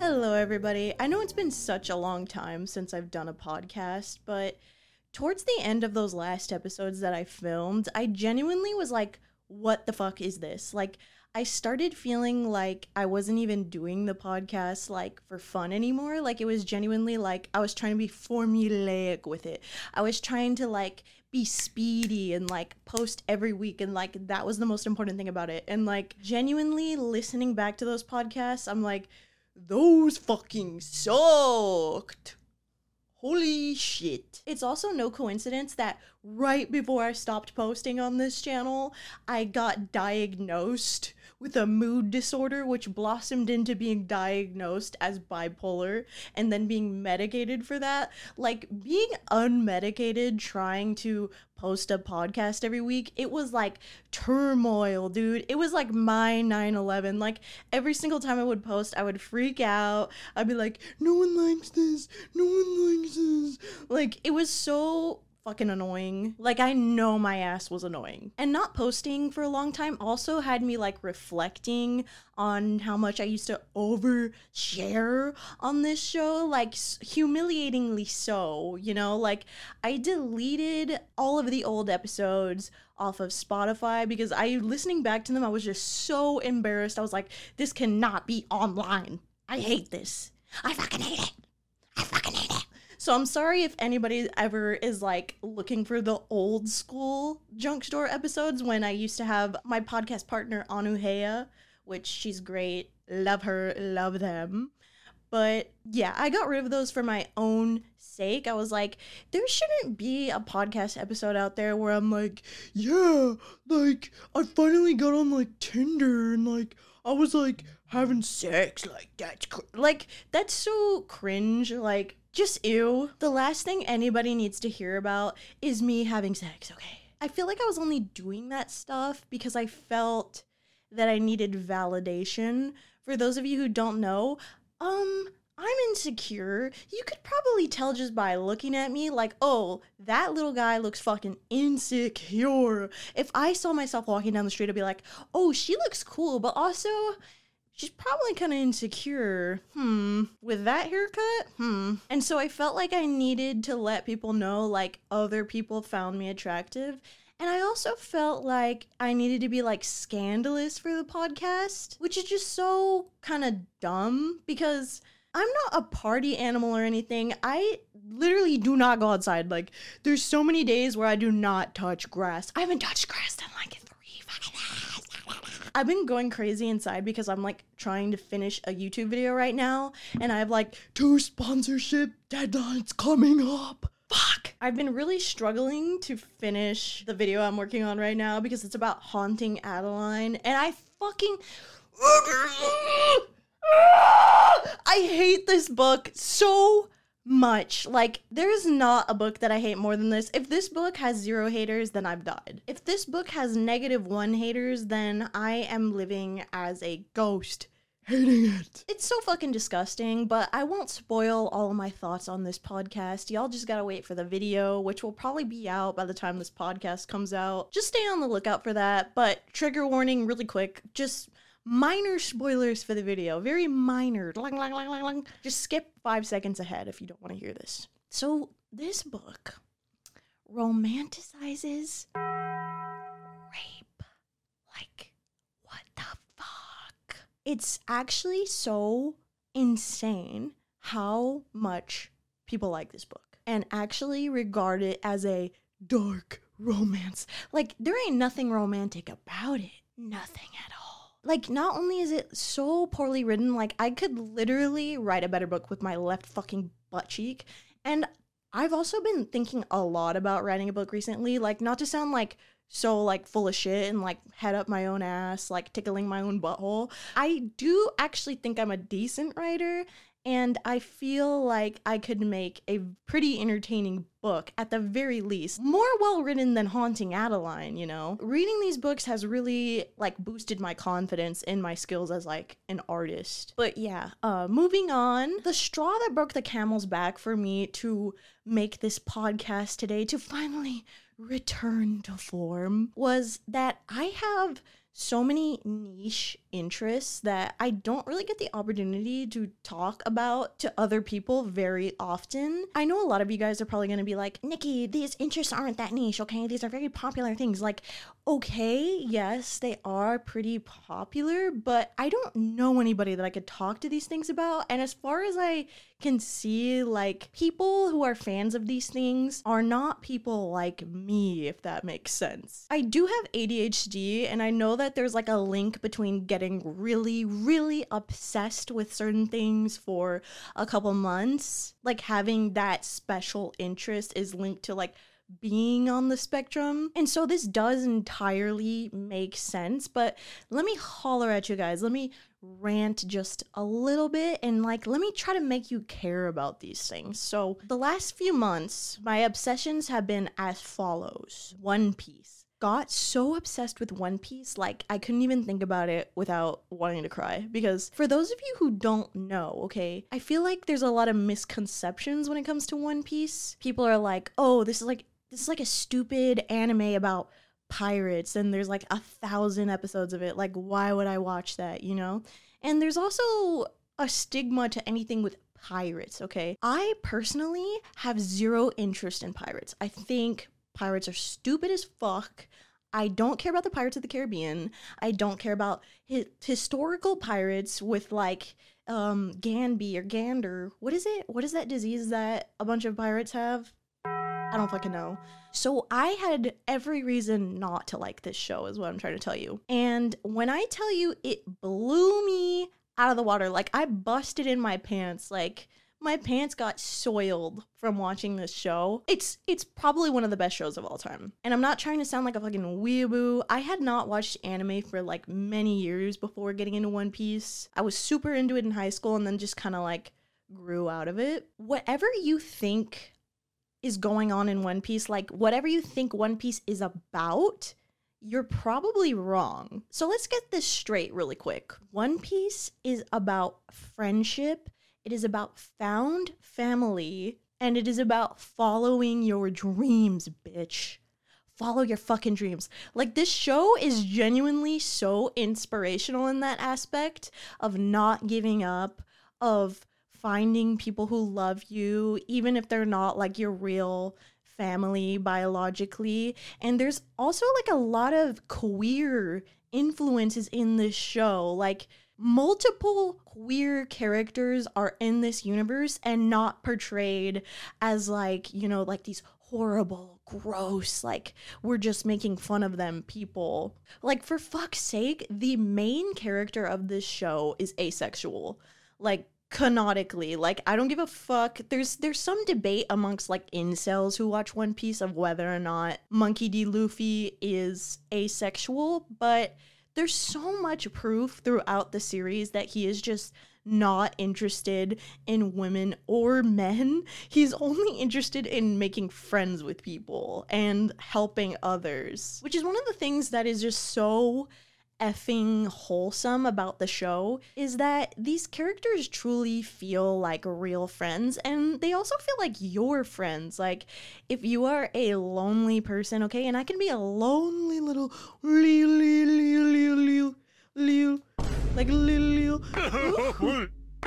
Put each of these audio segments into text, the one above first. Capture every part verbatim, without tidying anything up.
Hello, everybody. I know it's been such a long time since I've done a podcast, but towards the end of those last episodes that I filmed, I genuinely was like, what the fuck is this? Like, I started feeling like I wasn't even doing the podcast, like, for fun anymore. Like, it was genuinely like I was trying to be formulaic with it. I was trying to, like, be speedy and, like, post every week, and, like, that was the most important thing about it. And, like, genuinely listening back to those podcasts, I'm like, those fucking sucked. Holy shit. It's also no coincidence that right before I stopped posting on this channel, I got diagnosed with a mood disorder, which blossomed into being diagnosed as bipolar and then being medicated for that. Like, being unmedicated trying to post a podcast every week, it was like turmoil, dude. It was like my nine eleven. Like, every single time I would post, I would freak out. I'd be like, no one likes this, no one likes this. Like, it was so fucking annoying. Like, I know my ass was annoying. And not posting for a long time also had me, like, reflecting on how much I used to overshare on this show, like, humiliatingly so, you know? Like, I deleted all of the old episodes off of Spotify because I, listening back to them, I was just so embarrassed. I was like, this cannot be online. I hate this. I fucking hate it. I fucking hate it. So I'm sorry if anybody ever is, like, looking for the old school Junk Store episodes when I used to have my podcast partner, Anuheya, which she's great. Love her, love them. But yeah, I got rid of those for my own sake. I was like, there shouldn't be a podcast episode out there where I'm like, yeah, like, I finally got on, like, Tinder and, like, I was, like, having sex. Like, that's, cr- like, that's so cringe. Like, just ew. The last thing anybody needs to hear about is me having sex, okay? I feel like I was only doing that stuff because I felt that I needed validation. For those of you who don't know, um, I'm insecure. You could probably tell just by looking at me, like, oh, that little guy looks fucking insecure. If I saw myself walking down the street, I'd be like, oh, she looks cool, but also she's probably kind of insecure. Hmm. With that haircut? Hmm. And so I felt like I needed to let people know, like, other people found me attractive. And I also felt like I needed to be, like, scandalous for the podcast, which is just so kind of dumb because I'm not a party animal or anything. I literally do not go outside. Like, there's so many days where I do not touch grass. I haven't touched grass in, like, three fucking days. I've been going crazy inside because I'm, like, trying to finish a YouTube video right now, and I have, like, two sponsorship deadlines coming up. Fuck! I've been really struggling to finish the video I'm working on right now because it's about haunting Adeline, and I fucking... I hate this book so much. Like, there's not a book that I hate more than this. If this book has zero haters, then I've died. If this book has negative one haters, then I am living as a ghost. Hating it. It's so fucking disgusting, but I won't spoil all of my thoughts on this podcast. Y'all just gotta wait for the video, which will probably be out by the time this podcast comes out. Just stay on the lookout for that, but trigger warning really quick, just minor spoilers for the video. Very minor. Lang, lang, lang, lang, lang. Just skip five seconds ahead if you don't want to hear this. So, this book romanticizes rape. Like, what the fuck? It's actually so insane how much people like this book and actually regard it as a dark romance. Like, there ain't nothing romantic about it. Nothing at all. Like, not only is it so poorly written, like, I could literally write a better book with my left fucking butt cheek. And I've also been thinking a lot about writing a book recently, like, not to sound like so, like, full of shit and, like, head up my own ass, like, tickling my own butthole. I do actually think I'm a decent writer, and I feel like I could make a pretty entertaining book, at the very least. More well-written than Haunting Adeline, you know? Reading these books has really, like, boosted my confidence in my skills as, like, an artist. But yeah, uh, moving on. The straw that broke the camel's back for me to make this podcast today, to finally return to form, was that I have so many niche interests that I don't really get the opportunity to talk about to other people very often. I know a lot of you guys are probably going to be like, Nikki, these interests aren't that niche, okay? These are very popular things. Like, okay, yes, they are pretty popular, but I don't know anybody that I could talk to these things about. And as far as I can see, like, people who are fans of these things are not people like me, if that makes sense. I do have A D H D, and I know that there's like a link between getting really, really obsessed with certain things for a couple months. Like, having that special interest is linked to like being on the spectrum. And so this does entirely make sense, but let me holler at you guys. Let me rant just a little bit and like let me try to make you care about these things. So the last few months, my obsessions have been as follows. One Piece. Got so obsessed with One Piece, like I couldn't even think about it without wanting to cry. Because for those of you who don't know, okay, I feel like there's a lot of misconceptions when it comes to One Piece. People are like, oh, this is like this is like a stupid anime about pirates and there's like a thousand episodes of it. Like, why would I watch that, you know? And there's also a stigma to anything with pirates, okay? I personally have zero interest in pirates. I think pirates are stupid as fuck. I don't care about the Pirates of the Caribbean. I don't care about hi- historical pirates with like um Ganby or Gander. What is it? What is that disease that a bunch of pirates have? I don't fucking know. So I had every reason not to like this show is what I'm trying to tell you. And when I tell you it blew me out of the water, like I busted in my pants, like my pants got soiled from watching this show. It's it's probably one of the best shows of all time. And I'm not trying to sound like a fucking weeaboo. I had not watched anime for like many years before getting into One Piece. I was super into it in high school and then just kind of like grew out of it. Whatever you think is going on in One Piece, like whatever you think One Piece is about, you're probably wrong. So let's get this straight really quick. One Piece is about friendship, it is about found family, and it is about following your dreams, bitch. Follow your fucking dreams. Like, this show is genuinely so inspirational in that aspect of not giving up, of finding people who love you, even if they're not like your real family biologically. And there's also like a lot of queer influences in this show. Like, multiple queer characters are in this universe and not portrayed as like, you know, like these horrible, gross, like we're just making fun of them people. Like, for fuck's sake, the main character of this show is asexual. Like, canonically, like I don't give a fuck. There's there's some debate amongst like incels who watch One Piece of whether or not Monkey D. Luffy is asexual, but there's so much proof throughout the series that he is just not interested in women or men. He's only interested in making friends with people and helping others, which is one of the things that is just so effing wholesome about the show, is that these characters truly feel like real friends, and they also feel like your friends. Like, if you are a lonely person, okay, and I can be a lonely little liu, liu, liu, liu, liu, liu, like liu, liu.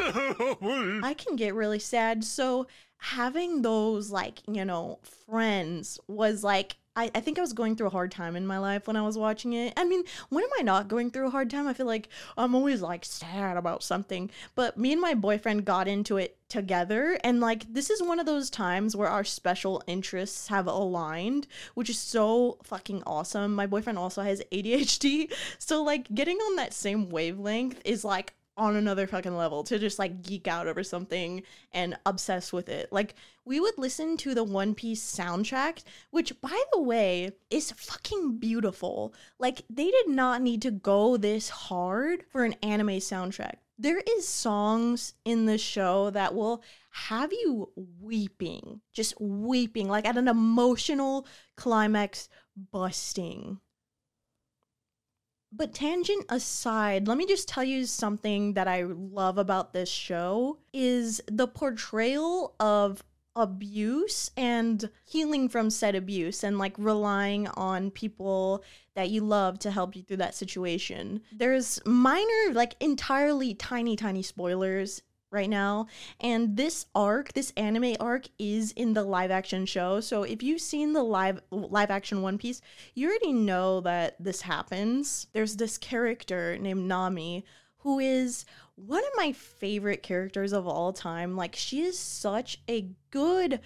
I can get really sad, so having those, like, you know, friends was like, I, I think I was going through a hard time in my life when I was watching it. I mean, when am I not going through a hard time? I feel like I'm always like sad about something. But me and my boyfriend got into it together. And like, this is one of those times where our special interests have aligned, which is so fucking awesome. My boyfriend also has A D H D. So like, getting on that same wavelength is like on another fucking level, to just like geek out over something and obsess with it. Like, we would listen to the One Piece soundtrack, which, by the way, is fucking beautiful. Like, they did not need to go this hard for an anime soundtrack. There is songs in the show that will have you weeping, just weeping, like at an emotional climax, busting. But tangent aside, let me just tell you something that I love about this show is the portrayal of abuse and healing from said abuse and like relying on people that you love to help you through that situation. There's minor, like entirely tiny, tiny spoilers right now, and this arc, this anime arc, is in the live action show. So if you've seen the live live action One Piece, you already know that this happens. There's this character named Nami who is one of my favorite characters of all time. Like, she is such a good,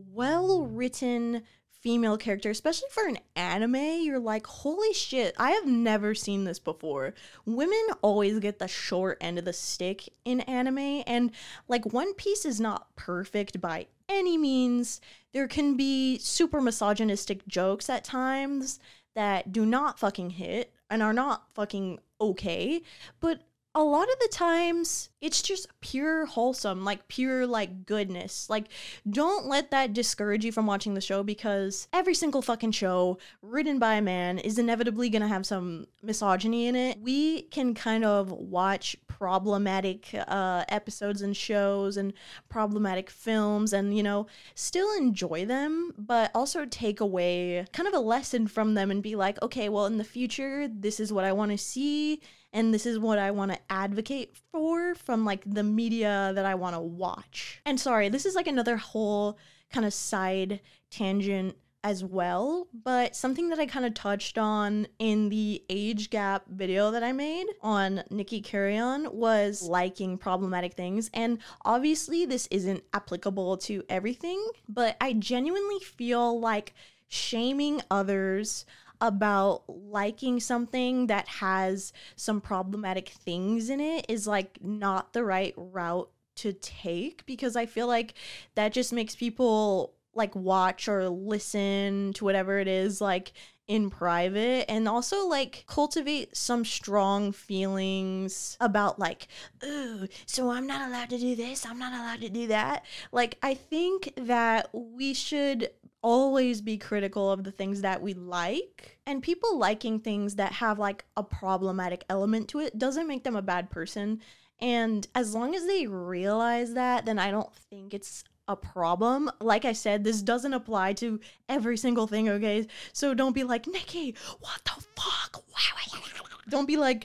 well-written female character, especially for an anime. You're like, holy shit, I have never seen this before. Women always get the short end of the stick in anime, and like, One Piece is not perfect by any means. There can be super misogynistic jokes at times that do not fucking hit and are not fucking okay, but a lot of the times, it's just pure wholesome, like pure like goodness. Like, don't let that discourage you from watching the show, because every single fucking show written by a man is inevitably gonna have some misogyny in it. We can kind of watch problematic uh, episodes and shows and problematic films and, you know, still enjoy them, but also take away kind of a lesson from them and be like, okay, well, in the future, this is what I want to see. And this is what I want to advocate for from, like, the media that I want to watch. And sorry, this is, like, another whole kind of side tangent as well, but something that I kind of touched on in the age gap video that I made on Nikki Carrion was liking problematic things. And obviously, this isn't applicable to everything, but I genuinely feel like shaming others about liking something that has some problematic things in it is like not the right route to take, because I feel like that just makes people like watch or listen to whatever it is like in private, and also like cultivate some strong feelings about like, ooh, so I'm not allowed to do this, I'm not allowed to do that. Like, I think that we should always be critical of the things that we like, and people liking things that have like a problematic element to it doesn't make them a bad person. And as long as they realize that, then I don't think it's a problem. Like I said, this doesn't apply to every single thing, okay? So don't be like, Nikki, what the fuck? Don't be like,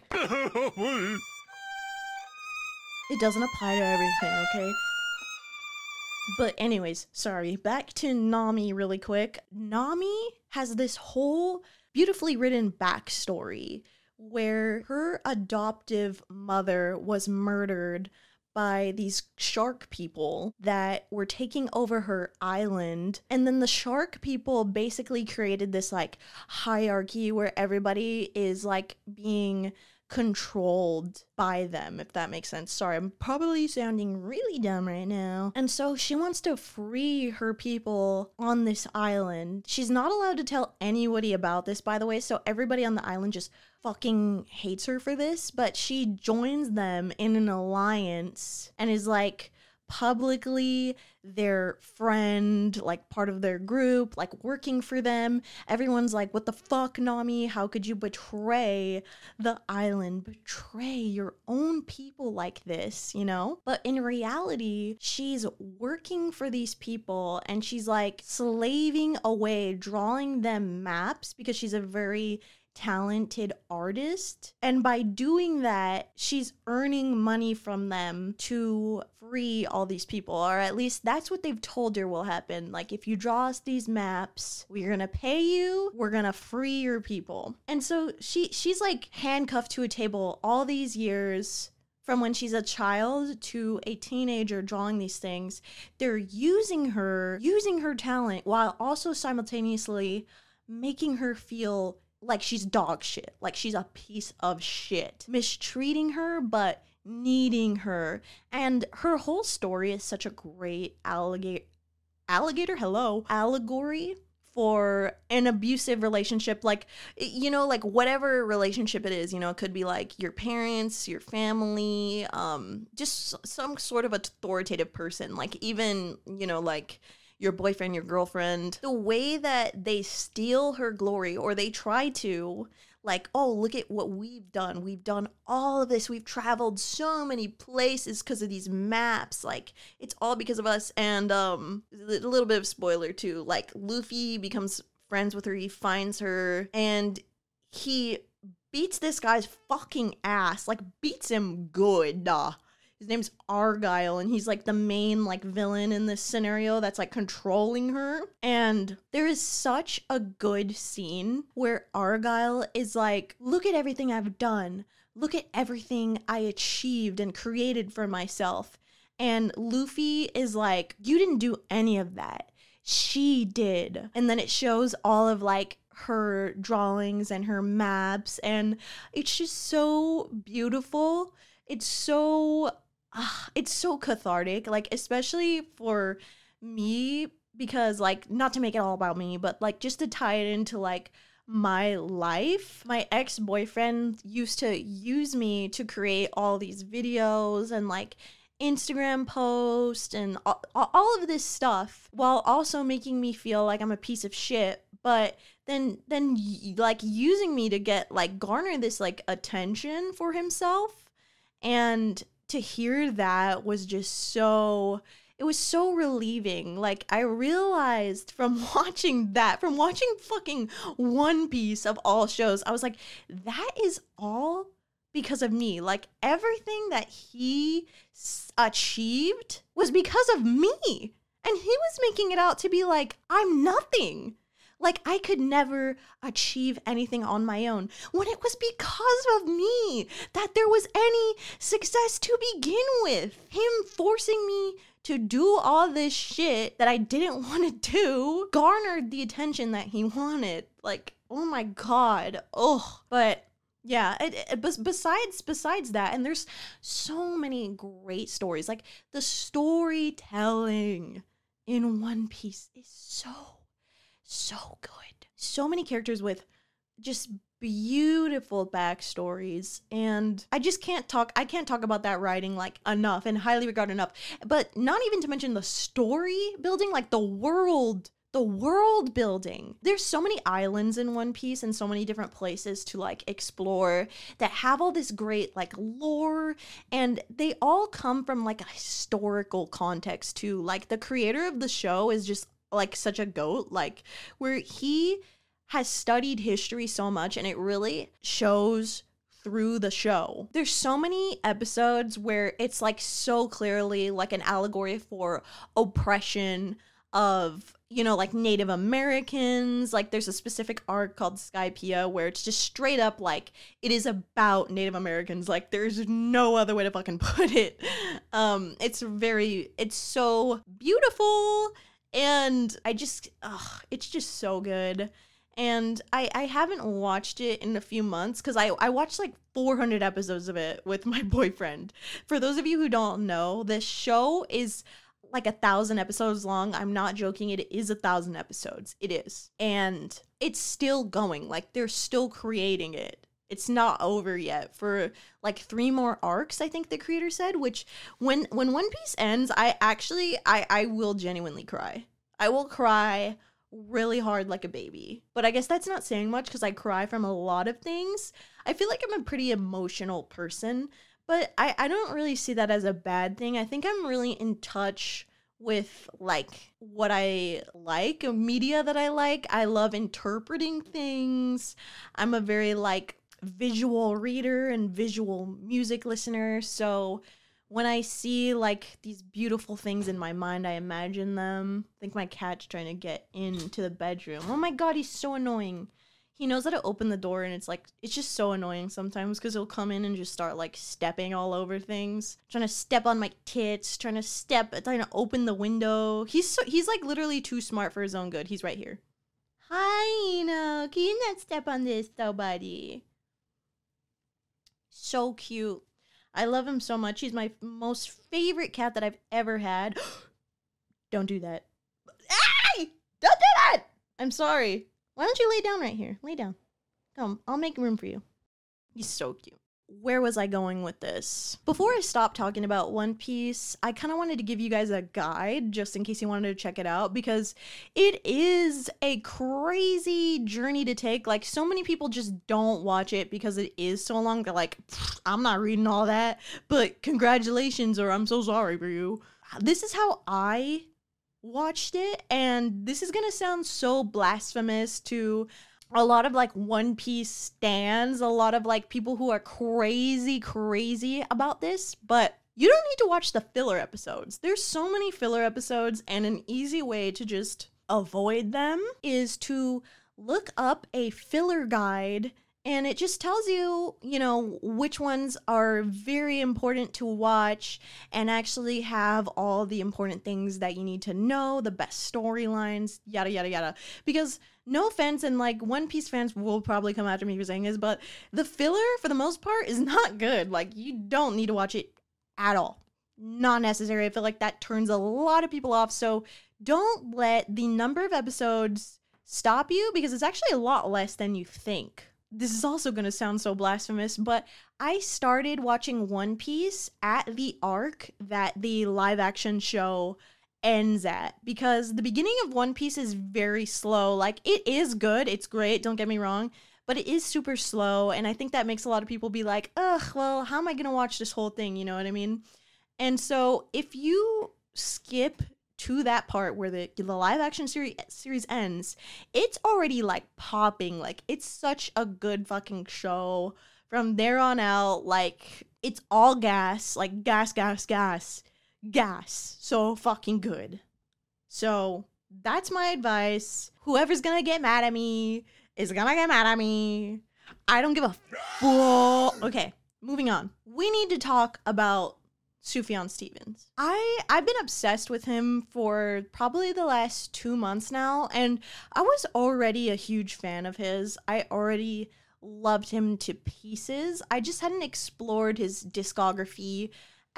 it doesn't apply to everything, okay? But anyways, sorry, back to Nami really quick. Nami has this whole beautifully written backstory where her adoptive mother was murdered by these shark people that were taking over her island. And then the shark people basically created this like hierarchy where everybody is like being controlled by them, if that makes sense. Sorry, I'm probably sounding really dumb right now. And so she wants to free her people on this island. She's not allowed to tell anybody about this, by the way, so everybody on the island just fucking hates her for this, but she joins them in an alliance and is like publicly their friend, like part of their group, like working for them. Everyone's like, what the fuck, Nami? How could you betray the island, betray your own people like this, you know? But in reality, she's working for these people and she's like slaving away, drawing them maps because she's a very talented artist, and by doing that she's earning money from them to free all these people, or at least that's what they've told her will happen. Like, if you draw us these maps, we're gonna pay you, we're gonna free your people. And so she she's like handcuffed to a table all these years, from when she's a child to a teenager, drawing these things. They're using her using her talent while also simultaneously making her feel like she's dog shit, like she's a piece of shit, mistreating her, but needing her. And her whole story is such a great alligator, alligator, hello, allegory for an abusive relationship. Like, you know, like whatever relationship it is, you know, it could be like your parents, your family, um, just some sort of authoritative person, like even, you know, like your boyfriend, your girlfriend. The way that they steal her glory, or they try to, like, oh, look at what we've done. We've done all of this. We've traveled so many places because of these maps. Like, it's all because of us. And um, a little bit of spoiler too. Like, Luffy becomes friends with her. He finds her, and he beats this guy's fucking ass. Like, beats him good. Uh, his name's Argyle, and he's like the main like villain in this scenario that's like controlling her. And there is such a good scene where Argyle is like, look at everything I've done. Look at everything I achieved and created for myself. And Luffy is like, you didn't do any of that. She did. And then it shows all of like her drawings and her maps, and it's just so beautiful. It's so uh, it's so cathartic, like especially for me, because like, not to make it all about me, but like just to tie it into like my life. My ex-boyfriend used to use me to create all these videos and like Instagram posts and all, all of this stuff, while also making me feel like I'm a piece of shit, but then then like using me to get like garner this like attention for himself. And to hear that was just so, it was so relieving. Like, I realized from watching that, from watching fucking One Piece of all shows, I was like, that is all because of me. Like, everything that he s- achieved was because of me. And he was making it out to be like, I'm nothing. Like, I could never achieve anything on my own, when it was because of me that there was any success to begin with. Him forcing me to do all this shit that I didn't want to do garnered the attention that he wanted. Like, oh my God. Oh, but yeah, it, it, besides besides that, and there's so many great stories. Like, the storytelling in One Piece is so So good. So many characters with just beautiful backstories. And I just can't talk, I can't talk about that writing like enough and highly regard enough. But not even to mention the story building, like the world, the world building. There's so many islands in One Piece and so many different places to like explore that have all this great like lore, and they all come from like a historical context too. Like, the creator of the show is just like such a goat, like where he has studied history so much, and it really shows through the show. There's so many episodes where it's like so clearly like an allegory for oppression of, you know, like Native Americans. Like, there's a specific arc called Skypiea where it's just straight up like it is about Native Americans. Like, there's no other way to fucking put it. Um, it's very, it's so beautiful. And I just, ugh, it's just so good. And I, I haven't watched it in a few months because I, I watched like four hundred episodes of it with my boyfriend. For those of you who don't know, this show is like a thousand episodes long. I'm not joking. It is a thousand episodes. It is. And it's still going. Like, they're still creating it. It's not over yet for like three more arcs, I think the creator said, which when when One Piece ends, I actually, I, I will genuinely cry. I will cry really hard like a baby. But I guess that's not saying much because I cry from a lot of things. I feel like I'm a pretty emotional person, but I, I don't really see that as a bad thing. I think I'm really in touch with like what I like, media that I like. I love interpreting things. I'm a very like visual reader and visual music listener, so when I see like these beautiful things in my mind, I imagine them. I think my cat's trying to get into the bedroom. Oh my God, he's so annoying. He knows how to open the door, and it's like, it's just so annoying sometimes because he'll come in and just start like stepping all over things, trying to step on my tits, trying to step, trying to open the window. He's so, he's like literally too smart for his own good. He's right here. Hi, no, can you not step on this though, buddy? So cute. I love him so much. He's my most favorite cat that I've ever had. Don't do that. Hey! Don't do that! I'm sorry. Why don't you lay down right here? Lay down. Come, I'll make room for you. He's so cute. where was I going with this? Before I stop talking about One Piece, I kind of wanted to give you guys a guide just in case you wanted to check it out, because it is a crazy journey to take. Like, so many people just don't watch it because it is so long. They're like, I'm not reading all that, but congratulations, or I'm so sorry for you. This is how I watched it, and this is gonna sound so blasphemous to a lot of like One Piece stans, a lot of like people who are crazy, crazy about this, but you don't need to watch the filler episodes. There's so many filler episodes, and an easy way to just avoid them is to look up a filler guide, and it just tells you, you know, which ones are very important to watch and actually have all the important things that you need to know, the best storylines, yada, yada, yada. Because no offense, and like One Piece fans will probably come after me for saying this, but the filler, for the most part, is not good. Like, you don't need to watch it at all. Not necessary. I feel like that turns a lot of people off. So don't let the number of episodes stop you, because it's actually a lot less than you think. This is also going to sound so blasphemous, but I started watching One Piece at the arc that the live action show ends at, because the beginning of One Piece is very slow. Like, it is good, it's great, don't get me wrong, but it is super slow, and I think that makes a lot of people be like, ugh, well, how am I gonna watch this whole thing, you know what I mean? And so if you skip to that part where the, the live action series series ends, it's already like popping. Like, it's such a good fucking show. From there on out, like, it's all gas, like gas, gas, gas. Gas. So fucking good. So that's my advice. Whoever's gonna get mad at me is gonna get mad at me. I don't give a fuck. Okay, moving on. We need to talk about Sufjan Stevens. I, I've been obsessed with him for probably the last two months now, and I was already a huge fan of his. I already loved him to pieces. I just hadn't explored his discography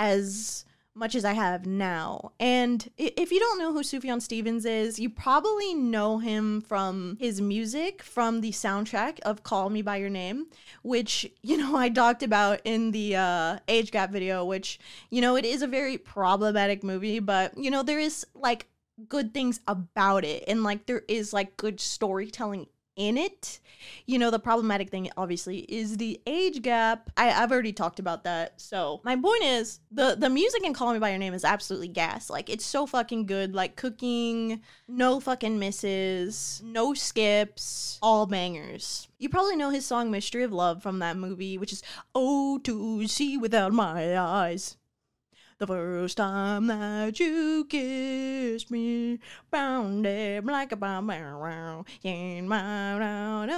as much as I have now. And if you don't know who Sufjan Stevens is, you probably know him from his music from the soundtrack of Call Me By Your Name, which, you know, I talked about in the uh, Age Gap video, which, you know, it is a very problematic movie, but, you know, there is, like, good things about it, and, like, there is, like, good storytelling in it. You know, the problematic thing obviously is the age gap. I, I've already talked about that. So my point is, the the music in Call Me By Your Name is absolutely gas. Like, it's so fucking good. Like, cooking, no fucking misses, no skips, all bangers. You probably know his song Mystery of Love from that movie, which is "Oh, to see without my eyes. The first time that you kissed me, bound it like a bomb around in my round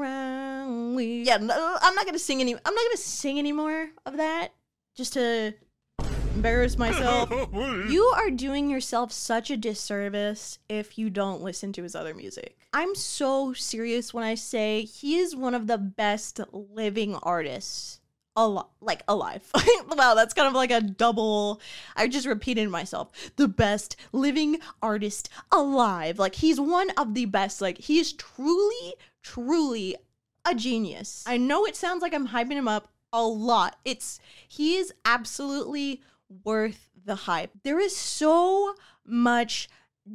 around we." Yeah, no, I'm not gonna sing any. I'm not gonna sing any more of that, just to embarrass myself. You are doing yourself such a disservice if you don't listen to his other music. I'm so serious when I say he is one of the best living artists. Al- like alive. Wow, that's kind of like a double. I just repeated myself. The best living artist alive. Like, he's one of the best. Like, he is truly, truly a genius. I know it sounds like I'm hyping him up a lot. It's he is absolutely worth the hype. There is so much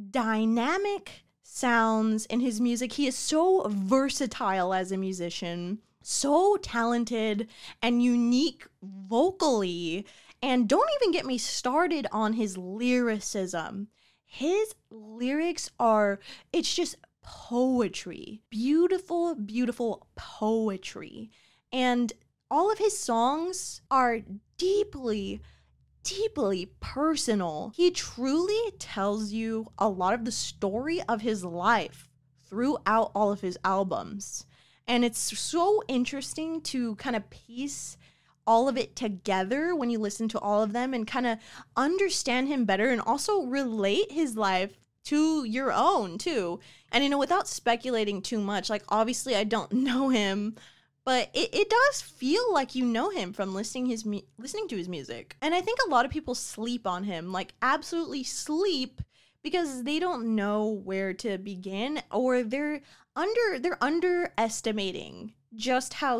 dynamic sounds in his music. He is so versatile as a musician. So talented and unique vocally, and don't even get me started on his lyricism. His lyrics are, it's just poetry. Beautiful, beautiful poetry. And all of his songs are deeply, deeply personal. He truly tells you a lot of the story of his life throughout all of his albums. And it's so interesting to kind of piece all of it together when you listen to all of them and kind of understand him better and also relate his life to your own too. And, you know, without speculating too much, like, obviously I don't know him, but it, it does feel like you know him from listening his mu- listening to his music. And I think a lot of people sleep on him, like absolutely sleep, because they don't know where to begin, or they're under they're underestimating just how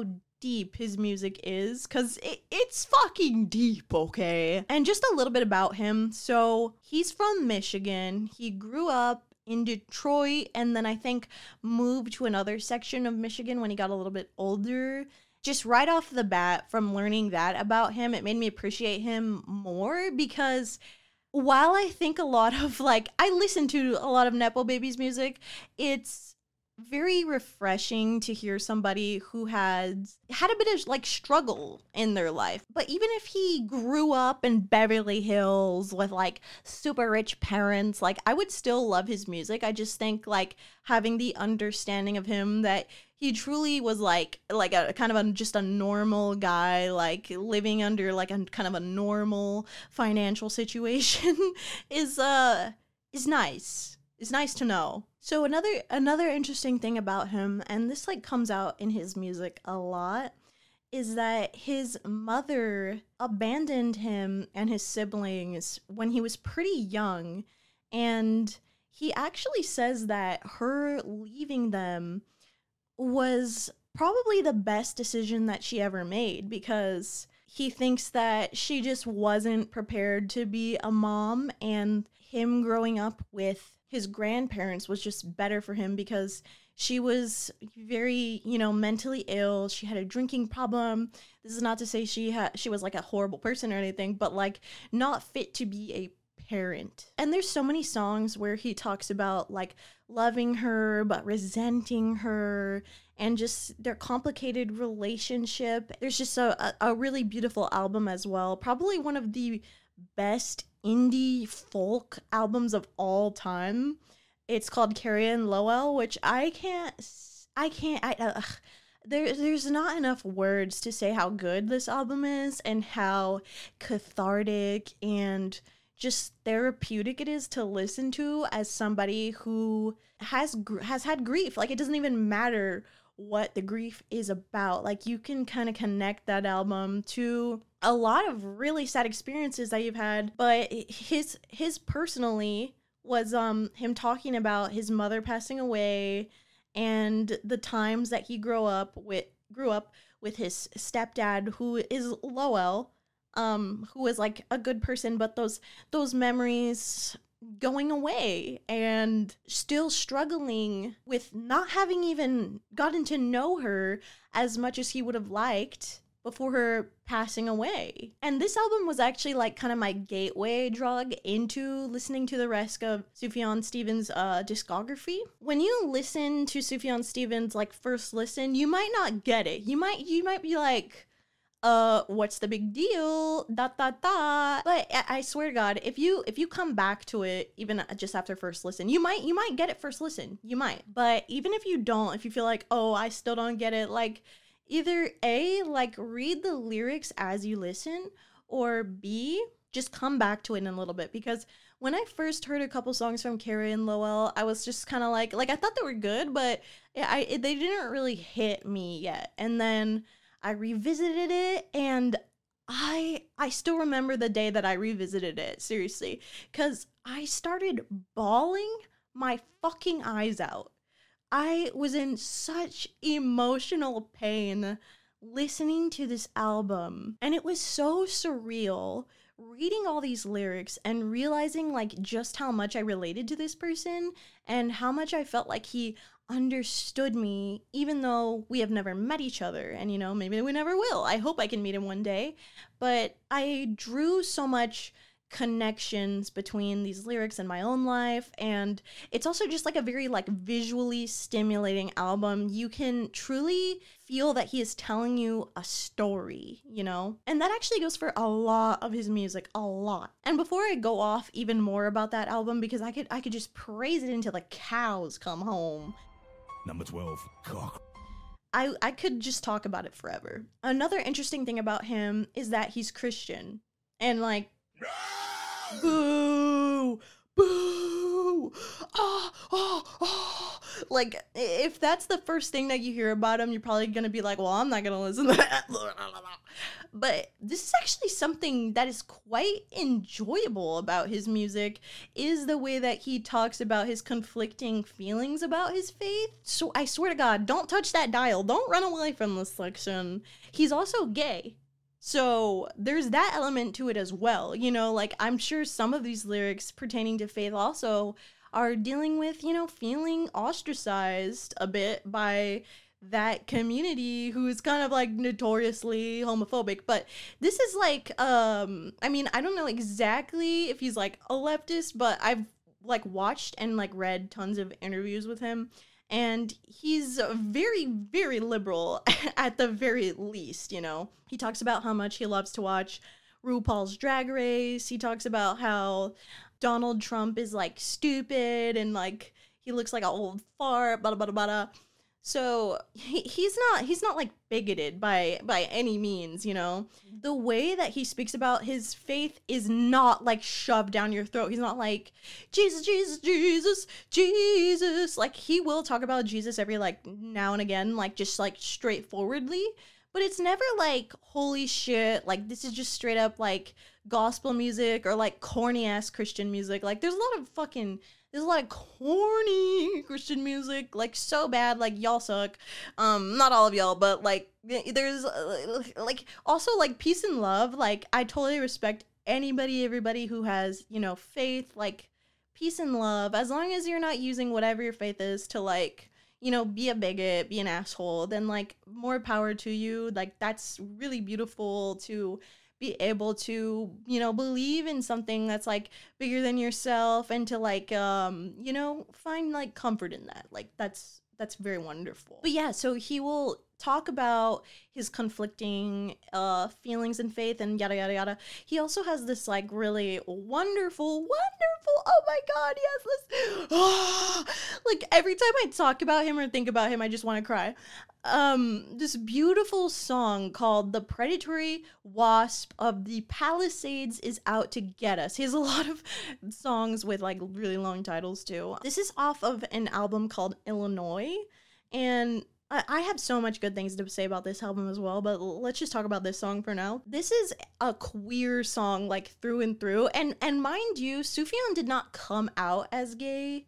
deep his music is, because it, it's fucking deep, okay? And just a little bit about him. So he's from Michigan. He grew up in Detroit and then I think moved to another section of Michigan when he got a little bit older. Just right off the bat, from learning that about him, it made me appreciate him more, because while I think a lot of, like, I listen to a lot of Nepo Babies music, it's very refreshing to hear somebody who has had a bit of, like, struggle in their life. But even if he grew up in Beverly Hills with, like, super rich parents, like, I would still love his music. I just think, like, having the understanding of him that he truly was, like, like a kind of a, just a normal guy, like, living under, like, a kind of a normal financial situation is, uh, is nice. It's nice to know. So another another interesting thing about him, and this like comes out in his music a lot, is that his mother abandoned him and his siblings when he was pretty young, and he actually says that her leaving them was probably the best decision that she ever made, because he thinks that she just wasn't prepared to be a mom, and him growing up with his grandparents was just better for him, because she was very, you know, mentally ill. She had a drinking problem. This is not to say she had she was like a horrible person or anything, but like not fit to be a parent. And there's so many songs where he talks about like loving her but resenting her, and just their complicated relationship. There's just a, a, a really beautiful album as well. Probably one of the best indie folk albums of all time. It's called Carrie and Lowell, which I can't, I can't, I, uh, there, there's not enough words to say how good this album is and how cathartic and just therapeutic it is to listen to as somebody who has has had grief. Like, it doesn't even matter what the grief is about. Like, you can kind of connect that album to a lot of really sad experiences that you've had. But his his personally was um him talking about his mother passing away and the times that he grew up with grew up with his stepdad, who is Lowell, um who was like a good person, but those those memories going away, and still struggling with not having even gotten to know her as much as he would have liked before her passing away. And this album was actually like kind of my gateway drug into listening to the rest of Sufjan Stevens' uh, discography. When you listen to Sufjan Stevens like first listen, you might not get it. You might you might be like, uh, what's the big deal? Da da da. But I, I swear to God, if you if you come back to it even just after first listen, you might you might get it first listen. You might. But even if you don't, if you feel like, oh, I still don't get it, like, either A, like, read the lyrics as you listen, or B, just come back to it in a little bit. Because when I first heard a couple songs from Carrie and Lowell, I was just kind of like, like, I thought they were good, but I it, they didn't really hit me yet. And then I revisited it, and I I still remember the day that I revisited it, seriously, because I started bawling my fucking eyes out. I was in such emotional pain listening to this album, and it was so surreal reading all these lyrics and realizing like just how much I related to this person and how much I felt like he understood me, even though we have never met each other, and you know, maybe we never will. I hope I can meet him one day. But I drew so much connections between these lyrics and my own life, and it's also just like a very like visually stimulating album. You can truly feel that he is telling you a story, you know, and that actually goes for a lot of his music, a lot. And before I go off even more about that album, because I could I could just praise it until the cows come home. Number twelve, cock. I, I could just talk about it forever. Another interesting thing about him is that he's Christian, and like, boo, boo. you. Oh, oh, oh. Like, if that's the first thing that you hear about him, you're probably going to be like, well, I'm not going to listen to that. But this is actually something that is quite enjoyable about his music, is the way that he talks about his conflicting feelings about his faith. So I swear to God, don't touch that dial. Don't run away from this section. He's also gay. So there's that element to it as well. You know, like, I'm sure some of these lyrics pertaining to faith also are dealing with, you know, feeling ostracized a bit by that community who is kind of like notoriously homophobic. But this is like, um, I mean, I don't know exactly if he's like a leftist, but I've like watched and like read tons of interviews with him. And he's very, very liberal at the very least, you know. He talks about how much he loves to watch RuPaul's Drag Race. He talks about how Donald Trump is, like, stupid and, like, he looks like an old fart, blah, blah, blah, blah. So he, he's not, he's not, like, bigoted by, by any means, you know. The way that he speaks about his faith is not, like, shoved down your throat. He's not like, Jesus, Jesus, Jesus, Jesus. Like, he will talk about Jesus every, like, now and again, like, just, like, straightforwardly. But it's never, like, holy shit, like, this is just straight up, like, gospel music or, like, corny-ass Christian music. Like, there's a lot of fucking... There's a lot of corny Christian music, like, so bad, like, y'all suck. Um, not all of y'all, but, like, there's, uh, like, also, like, peace and love. Like, I totally respect anybody, everybody who has, you know, faith, like, peace and love. As long as you're not using whatever your faith is to, like, you know, be a bigot, be an asshole, then, like, more power to you. Like, that's really beautiful to be able to, you know, believe in something that's, like, bigger than yourself, and to, like, um, you know, find, like, comfort in that. Like, that's, that's very wonderful. But yeah, so he will talk about his conflicting uh, feelings and faith and yada, yada, yada. He also has this, like, really wonderful, wonderful, oh my God, yes, this, oh, like, every time I talk about him or think about him, I just want to cry. Um, this beautiful song called The Predatory Wasp of the Palisades is Out to Get Us. He has a lot of songs with, like, really long titles, too. This is off of an album called Illinois, and I have so much good things to say about this album as well, but let's just talk about this song for now. This is a queer song, like, through and through, and, and mind you, Sufjan did not come out as gay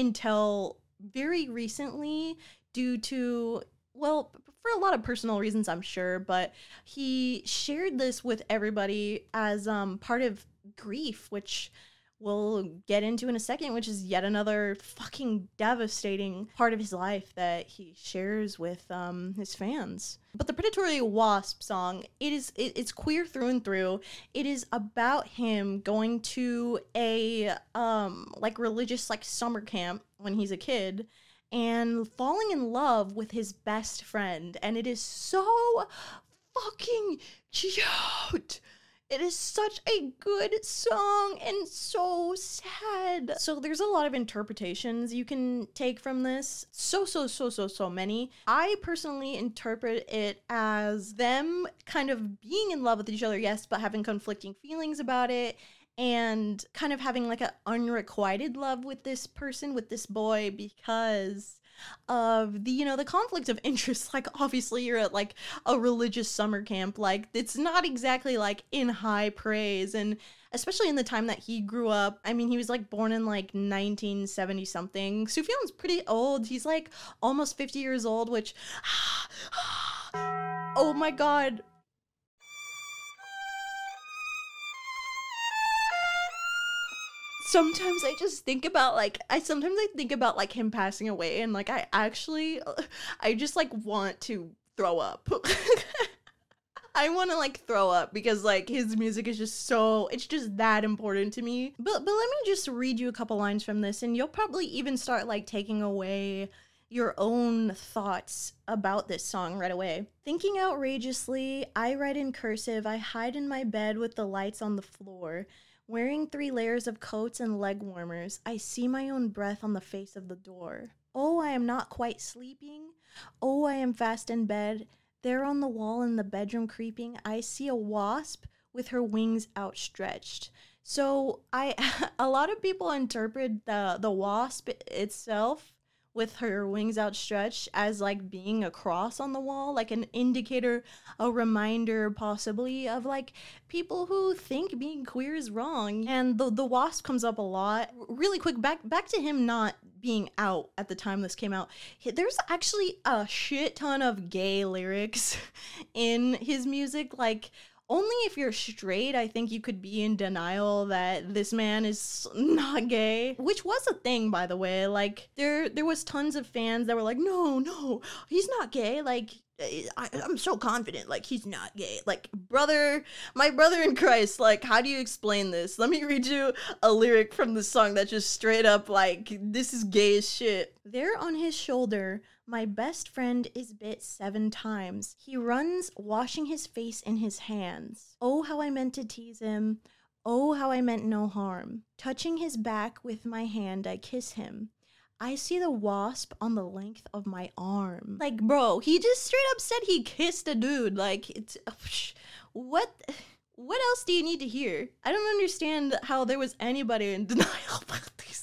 until very recently due to... Well, for a lot of personal reasons, I'm sure, but he shared this with everybody as um, part of grief, which we'll get into in a second, which is yet another fucking devastating part of his life that he shares with um, his fans. But the Predatory Wasp song, it is it, it's queer through and through. It is about him going to a um, like religious like summer camp when he's a kid, and falling in love with his best friend. And it is so fucking cute. It is such a good song and so sad. So there's a lot of interpretations you can take from this. So, so, so, so, so many. I personally interpret it as them kind of being in love with each other, yes, but having conflicting feelings about it, and kind of having like an unrequited love with this person, with this boy, because of the, you know, the conflict of interest. Like, obviously you're at like a religious summer camp, like it's not exactly like in high praise, and especially in the time that he grew up. I mean, he was like born in like nineteen seventy something. Sufjan's pretty old. He's like almost fifty years old, which oh my God. Sometimes I just think about, like, I sometimes I think about, like, him passing away, and, like, I actually, I just, like, want to throw up. I want to, like, throw up, because, like, his music is just so, it's just that important to me. But, but let me just read you a couple lines from this, and you'll probably even start, like, taking away your own thoughts about this song right away. Thinking outrageously, I write in cursive, I hide in my bed with the lights on the floor. Wearing three layers of coats and leg warmers, I see my own breath on the face of the door. Oh, I am not quite sleeping. Oh, I am fast in bed. There on the wall in the bedroom creeping, I see a wasp with her wings outstretched. So I a lot of people interpret the the wasp itself with her wings outstretched as like being a cross on the wall, like an indicator, a reminder possibly of like people who think being queer is wrong. And the the wasp comes up a lot. Really quick, back back to him not being out at the time this came out. There's actually a shit ton of gay lyrics in his music, like only if you're straight, I think you could be in denial that this man is not gay, which was a thing, by the way. Like, there there was tons of fans that were like, no, no, he's not gay. Like, I, I'm so confident, like, he's not gay. Like, brother, my brother in Christ, like, how do you explain this? Let me read you a lyric from the song that just straight up, like, this is gay as shit. There on his shoulder, my best friend is bit seven times. He runs, washing his face in his hands. Oh, how I meant to tease him. Oh, how I meant no harm. Touching his back with my hand, I kiss him. I see the wasp on the length of my arm. Like, bro, he just straight up said he kissed a dude. Like, it's... What... What else do you need to hear? I don't understand how there was anybody in denial about this.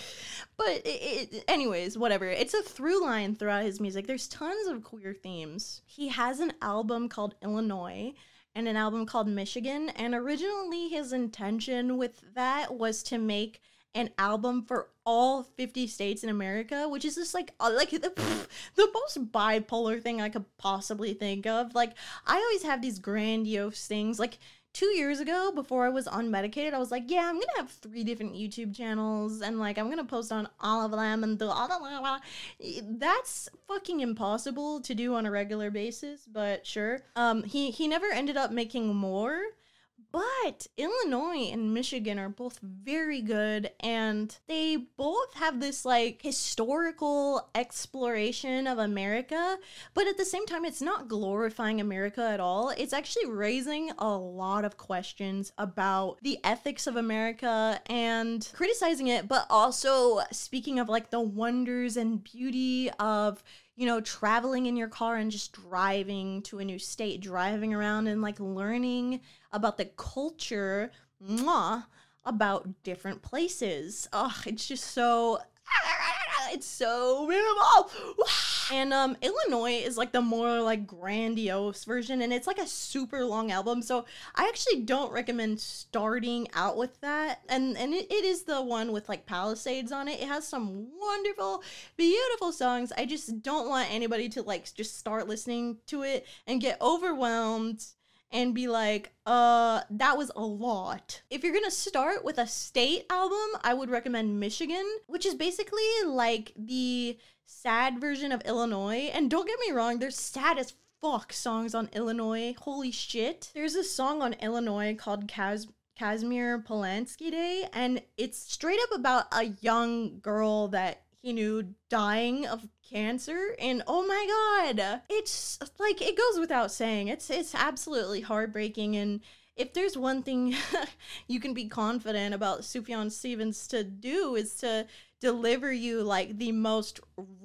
But it, it, anyways, whatever. It's a through line throughout his music. There's tons of queer themes. He has an album called Illinois and an album called Michigan. And originally his intention with that was to make an album for all fifty states in America, which is just like, uh, like the, the most bipolar thing I could possibly think of. Like, I always have these grandiose things. Like, two years ago, before I was unmedicated, I was like, yeah, I'm gonna have three different YouTube channels, and, like, I'm gonna post on all of them, and do all the... That's fucking impossible to do on a regular basis, but sure. Um, he, he never ended up making more, but Illinois and Michigan are both very good, and they both have this, like, historical exploration of America, but at the same time, it's not glorifying America at all. It's actually raising a lot of questions about the ethics of America and criticizing it, but also speaking of, like, the wonders and beauty of, you know, traveling in your car and just driving to a new state, driving around and, like, learning about the culture, mwah, about different places. Ugh, it's just so, it's so beautiful. And um, Illinois is, like, the more, like, grandiose version, and it's, like, a super long album, so I actually don't recommend starting out with that. And and it, it is the one with, like, Palisades on it. It has some wonderful, beautiful songs. I just don't want anybody to, like, just start listening to it and get overwhelmed and be like, uh, that was a lot. If you're gonna start with a state album, I would recommend Michigan, which is basically like the sad version of Illinois. And don't get me wrong, there's sad as fuck songs on Illinois. Holy shit. There's a song on Illinois called Cas- Casimir Polanski Day, and it's straight up about a young girl that he knew dying of cancer, and oh my god, it's like, it goes without saying, it's it's absolutely heartbreaking. And if there's one thing you can be confident about Sufjan Stevens to do, is to deliver you, like, the most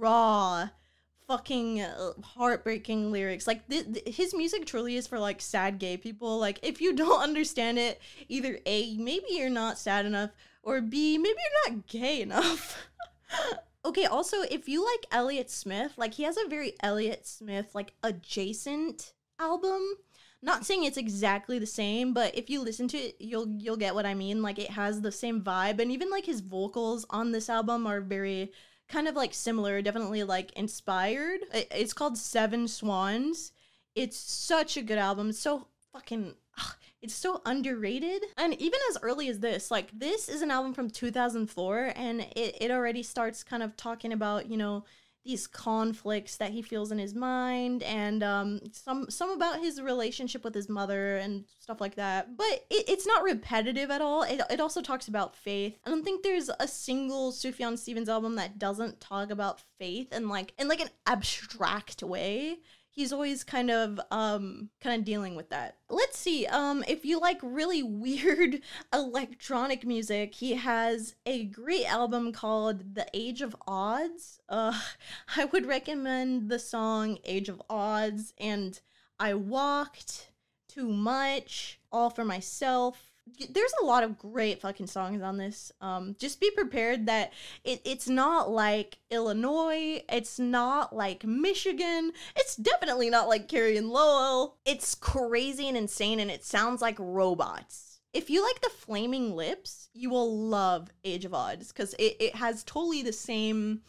raw fucking uh, heartbreaking lyrics. Like, th- th- his music truly is for, like, sad gay people. Like, if you don't understand it, either A, maybe you're not sad enough, or B, maybe you're not gay enough. Okay, also, if you like Elliott Smith, like, he has a very Elliott Smith, like, adjacent album. Not saying it's exactly the same, but if you listen to it, you'll you'll get what I mean. Like, it has the same vibe, and even, like, his vocals on this album are very kind of, like, similar, definitely, like, inspired. It's called Seven Swans. It's such a good album. It's so fucking... Ugh, it's so underrated. And even as early as this, like, this is an album from two thousand four, and it, it already starts kind of talking about, you know, these conflicts that he feels in his mind, and um, some some about his relationship with his mother and stuff like that. But it, it's not repetitive at all. It, it also talks about faith. I don't think there's a single Sufjan Stevens album that doesn't talk about faith in, like, in, like, an abstract way. He's always kind of, um, kind of dealing with that. Let's see, um, if you like really weird electronic music, he has a great album called The Age of Odds. Uh, I would recommend the song Age of Odds and I Walked, Too Much, All for Myself. there's a lot of great fucking songs on this. Um, just be prepared that it, it's not like Illinois. It's not like Michigan. It's definitely not like Carrie and Lowell. It's crazy and insane, and it sounds like robots. If you like the Flaming Lips, you will love Age of Odds, because it, it has totally the same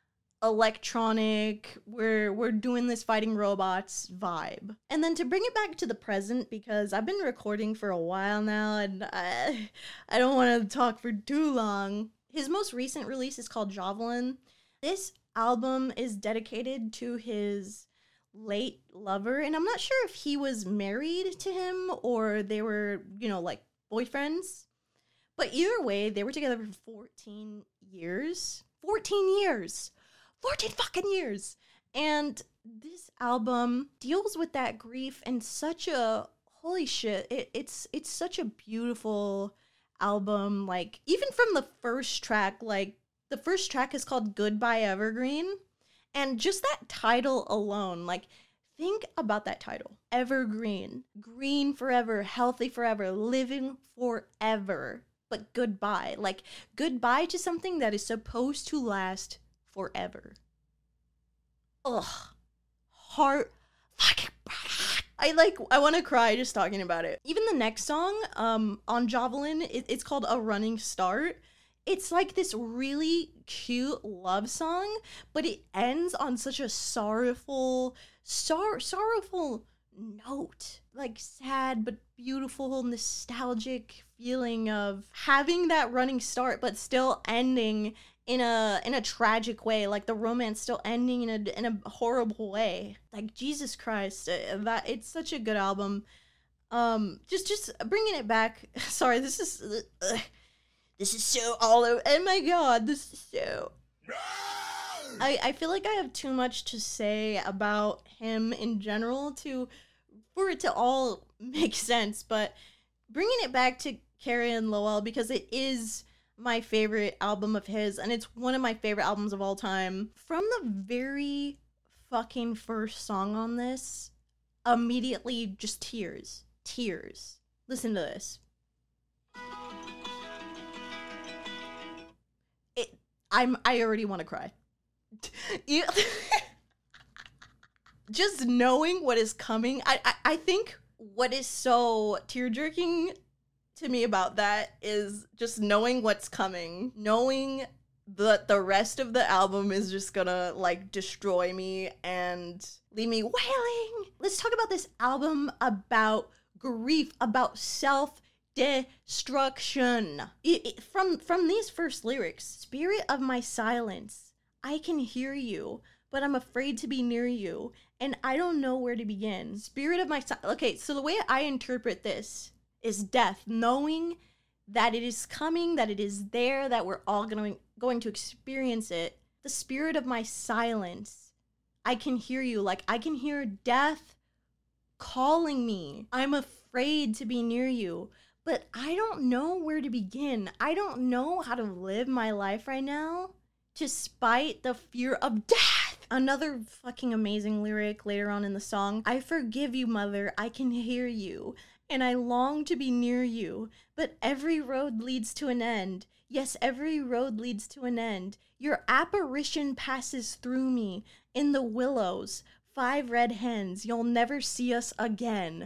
electronic, we're we're doing this fighting robots vibe. And then to bring it back to the present, because I've been recording for a while now and I, I don't want to talk for too long. His most recent release is called Javelin. This album is dedicated to his late lover, and I'm not sure if he was married to him or they were, you know, like boyfriends. But either way, they were together for fourteen years. fourteen years! fourteen fucking years. And this album deals with that grief in such a, holy shit, it, it's it's such a beautiful album. Like, even from the first track, like, the first track is called Goodbye Evergreen. And just that title alone, like, think about that title. Evergreen. Green forever, healthy forever, living forever. But goodbye. Like, goodbye to something that is supposed to last forever. Ugh. Heart fucking. I like, I want to cry just talking about it. Even the next song, um, on Javelin, it, it's called A Running Start. It's like this really cute love song, but it ends on such a sorrowful, sor- sorrowful note. Like, sad but beautiful, nostalgic feeling of having that running start, but still ending in a in a tragic way, like the romance still ending in a in a horrible way. Like, Jesus Christ, uh, that it's such a good album. Um, just just bringing it back. Sorry, this is uh, this is so all over. Oh my God, this is so. I I feel like I have too much to say about him in general to for it to all make sense. But bringing it back to Carrie and Lowell, because it is my favorite album of his, and it's one of my favorite albums of all time. From the very fucking first song on this, immediately just tears. Tears. Listen to this. It I'm I already want to cry. You, just knowing what is coming, I, I I think what is so tear-jerking to me about that is just knowing what's coming, knowing that the rest of the album is just gonna, like, destroy me and leave me wailing. Let's talk about this album about grief, about self-destruction. It, it, from, from these first lyrics, spirit of my silence, I can hear you, but I'm afraid to be near you, and I don't know where to begin. Spirit of my silence. Okay, so the way I interpret this is death, knowing that it is coming, that it is there, that we're all going, going to experience it. The spirit of my silence, I can hear you. Like, I can hear death calling me. I'm afraid to be near you, but I don't know where to begin. I don't know how to live my life right now, despite the fear of death. Another fucking amazing lyric later on in the song. I forgive you, mother. I can hear you. And I long to be near you, but every road leads to an end. Yes, every road leads to an end. Your apparition passes through me in the willows. Five red hens, you'll never see us again.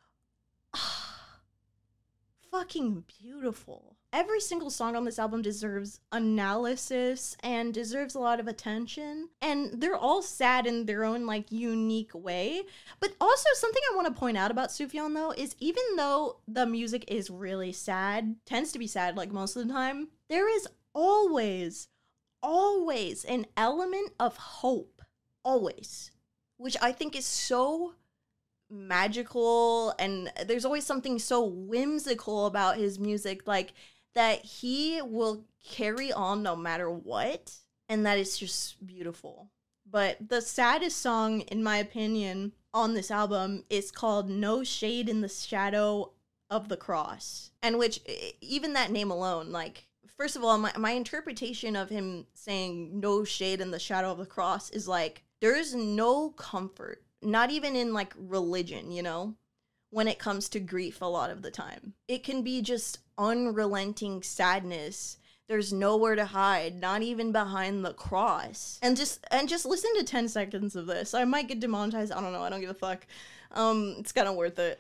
Fucking beautiful. Every single song on this album deserves analysis and deserves a lot of attention. And they're all sad in their own, like, unique way. But also, something I want to point out about Sufjan, though, is even though the music is really sad, tends to be sad, like, most of the time, there is always, always an element of hope. Always. Which I think is so magical, and there's always something so whimsical about his music, like, that he will carry on no matter what, and that is just beautiful. But the saddest song, in my opinion, on this album is called No Shade in the Shadow of the Cross, and which, even that name alone, like, first of all, my, my interpretation of him saying no shade in the shadow of the cross is like, there is no comfort, not even in, like, religion, you know, when it comes to grief a lot of the time. it can be just unrelenting sadness. There's nowhere to hide, not even behind the cross. And just and just listen to ten seconds of this. I might get demonetized. I don't know. I don't give a fuck. Um, it's kind of worth it.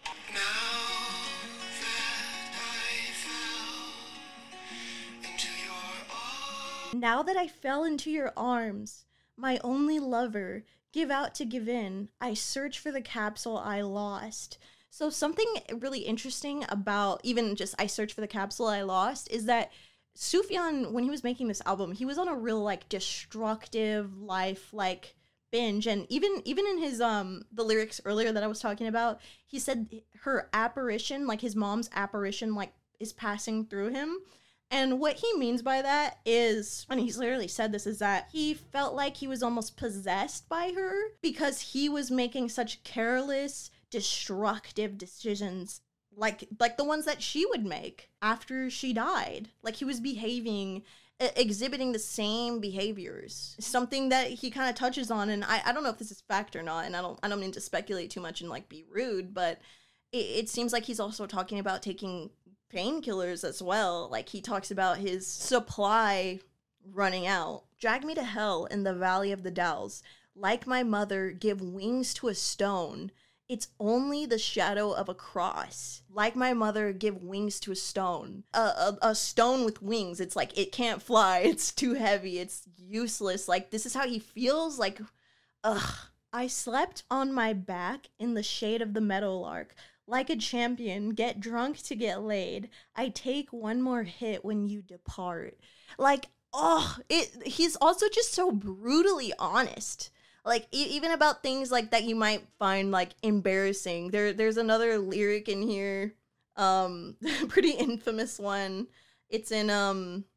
Now that I fell into your arms, my only lover, give out to give in, I search for the capsule I lost. So something really interesting about even just I search for the capsule I lost is that Sufjan, when he was making this album, he was on a real like destructive life like binge, and even even in his um the lyrics earlier that I was talking about, he said her apparition, like his mom's apparition, like is passing through him. And what he means by that is, and he's literally said this, is that he felt like he was almost possessed by her because he was making such careless, destructive decisions like like the ones that she would make after she died. Like he was behaving, e- exhibiting the same behaviors. Something that he kind of touches on, and I, I don't know if this is fact or not, and I don't I don't mean to speculate too much and like be rude, but it, it seems like he's also talking about taking painkillers as well. Like he talks about his supply running out. Drag me to hell in the valley of the Dells. Like my mother, give wings to a stone. It's only the shadow of a cross. Like my mother, give wings to a stone. A, a, a stone with wings. It's like, it can't fly. It's too heavy. It's useless. Like, this is how he feels. Like, ugh. I slept on my back in the shade of the meadowlark. Like a champion, get drunk to get laid. I take one more hit when you depart. Like, oh, it. He's also just so brutally honest. Like, e- even about things like that you might find, like, embarrassing. There, There's another lyric in here, um, pretty infamous one. It's in, um,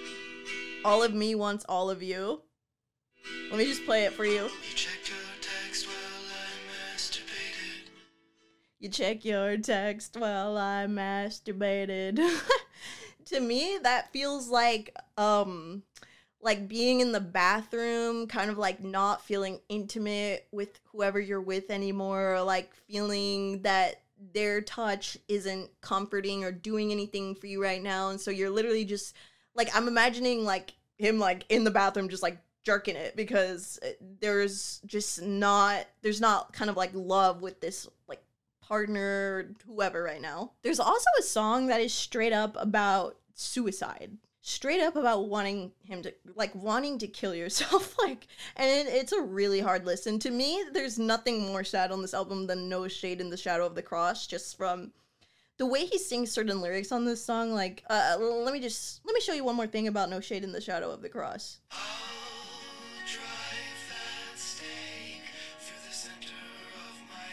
All of Me Wants All of You. Let me just play it for you. You checked your text while I masturbated. You check your text while I masturbated. To me, that feels like, um... like being in the bathroom, kind of like not feeling intimate with whoever you're with anymore, or like feeling that their touch isn't comforting or doing anything for you right now. And so you're literally just like, I'm imagining like him like in the bathroom just like jerking it because there's just not, there's not kind of like love with this like partner, whoever right now. There's also a song that is straight up about suicide. Straight up about wanting him to, like, wanting to kill yourself, like, and it, it's a really hard listen. To me, there's nothing more sad on this album than No Shade in the Shadow of the Cross, just from the way he sings certain lyrics on this song. Like, uh, let me just, let me show you one more thing about No Shade in the Shadow of the Cross. I'll drive that stake through the center of my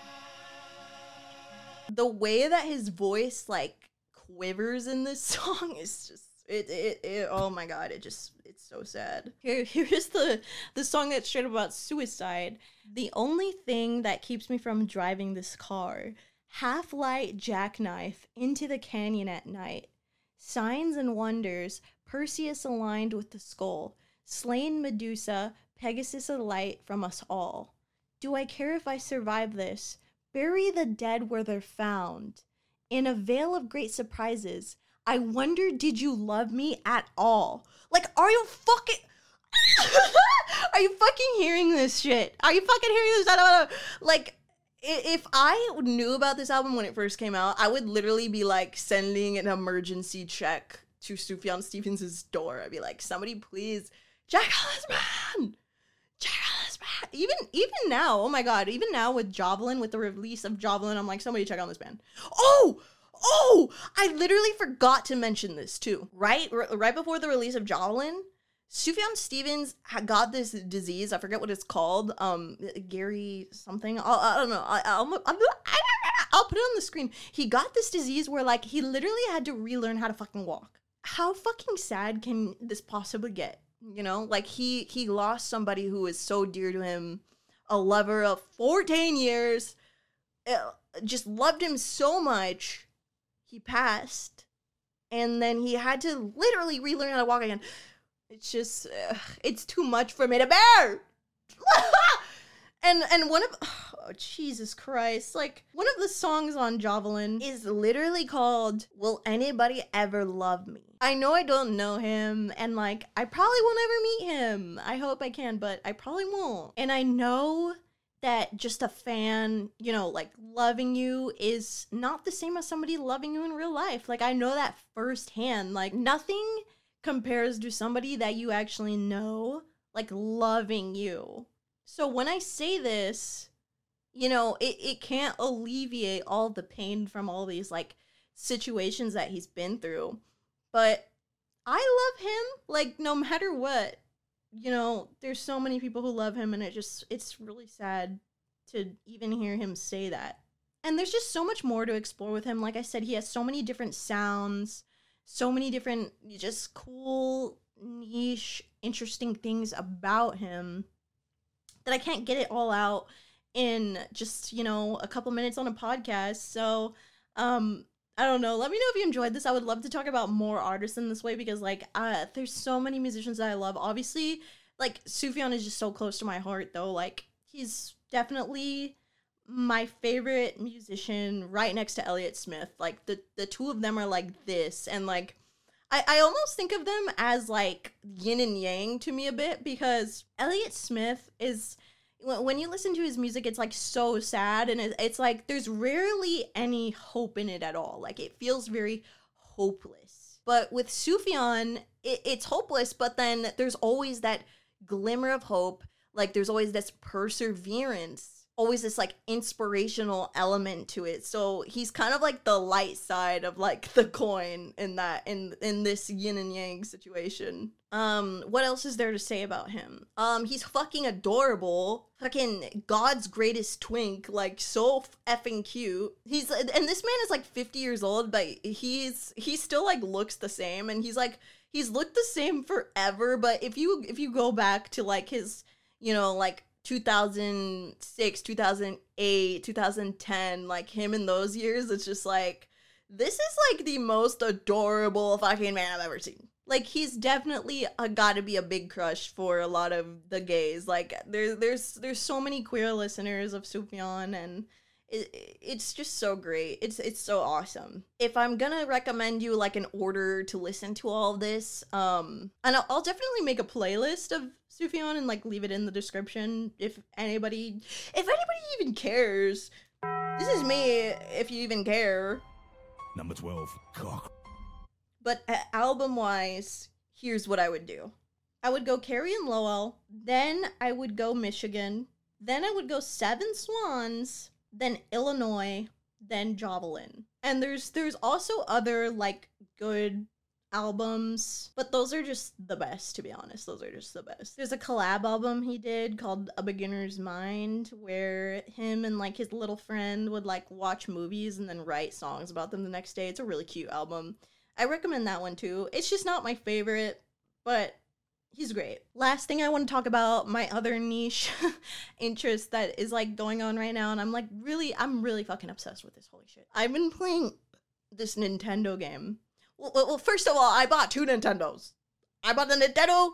heart. The way that his voice, like, quivers in this song is just, It, it, it, oh my god, it just, it's so sad. Here, here's the, the song that's straight up about suicide. The only thing that keeps me from driving this car, half-light jackknife into the canyon at night. Signs and wonders, Perseus aligned with the skull. Slain Medusa, Pegasus a light from us all. Do I care if I survive this? Bury the dead where they're found. In a veil of great surprises, I wonder, did you love me at all? Like, are you fucking... Are you fucking hearing this shit? Are you fucking hearing this? Like, if I knew about this album when it first came out, I would literally be, like, sending an emergency check to Sufjan Stevens' door. I'd be like, somebody please check on this man! Check on this man! Even, even now, oh my god, even now with Jovelin, with the release of Jovelin, I'm like, somebody check on this man. Oh! Oh, I literally forgot to mention this too. Right, R- right before the release of Jovelin, Sufjan Stevens had got this disease. I forget what it's called. Um, Gary something. I'll, I don't know. I, I'll, I'll, I'll put it on the screen. He got this disease where like he literally had to relearn how to fucking walk. How fucking sad can this possibly get? You know, like he he lost somebody who is so dear to him, a lover of fourteen years, uh, just loved him so much. He passed, and then he had to literally relearn how to walk again. It's just, uh, it's too much for me to bear. And and one of oh Jesus Christ, like one of the songs on Javelin is literally called "Will Anybody Ever Love Me?" I know I don't know him, and like I probably won't ever meet him. I hope I can, but I probably won't. And I know that just a fan, you know, like loving you is not the same as somebody loving you in real life. Like I know that firsthand. Like nothing compares to somebody that you actually know, like loving you. So when I say this, you know, it, it can't alleviate all the pain from all these, like, situations that he's been through. But I love him, like, no matter what. You know, there's so many people who love him, and it just, it's really sad to even hear him say that. And there's just so much more to explore with him. Like I said, he has so many different sounds, so many different, just cool, niche, interesting things about him that I can't get it all out in just, you know, a couple minutes on a podcast. So, um, I don't know. Let me know if you enjoyed this. I would love to talk about more artists in this way because, like, uh, there's so many musicians that I love. Obviously, like, Sufjan is just so close to my heart, though. Like, he's definitely my favorite musician right next to Elliott Smith. Like, the, the two of them are like this. And, like, I, I almost think of them as, like, yin and yang to me a bit because Elliott Smith is, when you listen to his music, it's, like, so sad, and it, it's, like, there's rarely any hope in it at all. Like, it feels very hopeless. But with Sufjan, it, it's hopeless, but then there's always that glimmer of hope. Like, there's always this perseverance. Always this, like, inspirational element to it. So he's kind of like the light side of, like, the coin in that, in in this yin and yang situation. Um, what else is there to say about him? Um, he's fucking adorable. Fucking God's greatest twink. Like, so effing cute. He's, and this man is, like, fifty years old, but he's, he still, like, looks the same. And he's, like, he's looked the same forever. But if you, if you go back to, like, his, you know, like, two thousand six, two thousand eight, two thousand ten, like him in those years, it's just like, this is like the most adorable fucking man I've ever seen. Like, he's definitely uh, gotta be a big crush for a lot of the gays. Like, there, there's there's so many queer listeners of Sufjan, and it, it's just so great. It's it's so awesome. If I'm gonna recommend you, like, an order to listen to all of this, um, and I'll, I'll definitely make a playlist of Sufjan and, like, leave it in the description if anybody, if anybody even cares. This is me, if you even care. Number twelve, Cock. But uh, album-wise, here's what I would do. I would go Carrie and Lowell, then I would go Michigan, then I would go Seven Swans, then Illinois, then Javelin. And there's there's also other, like, good albums, but those are just the best, to be honest. Those are just the best. There's a collab album he did called A Beginner's Mind, where him and, like, his little friend would, like, watch movies and then write songs about them the next day. It's a really cute album. I recommend that one too. It's just not my favorite, but he's great. Last thing I want to talk about, my other niche interest that is, like, going on right now, and I'm, like, really, I'm really fucking obsessed with this. Holy shit. I've been playing this Nintendo game. Well, well, first of all, I bought two Nintendos. I bought the Nintendo